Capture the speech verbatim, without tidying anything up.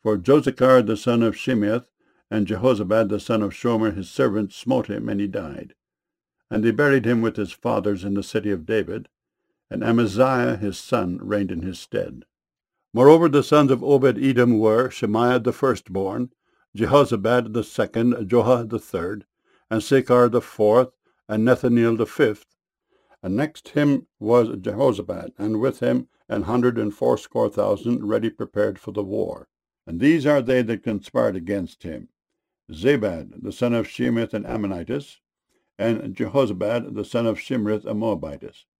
For Josachar the son of Shimeath and Jehozabad the son of Shomer his servant smote him, and he died. And they buried him with his fathers in the city of David, and Amaziah his son reigned in his stead. Moreover, the sons of Obed-Edom were Shemaiah the firstborn, Jehozabad the second, Joah the third, and Sechar the fourth, and Nethaneel the fifth. And next him was Jehozabad, and with him an hundred and fourscore thousand ready prepared for the war. And these are they that conspired against him: Zabad the son of Shemath an Ammonitess, and Jehozabad the son of Shimrith a Moabitess,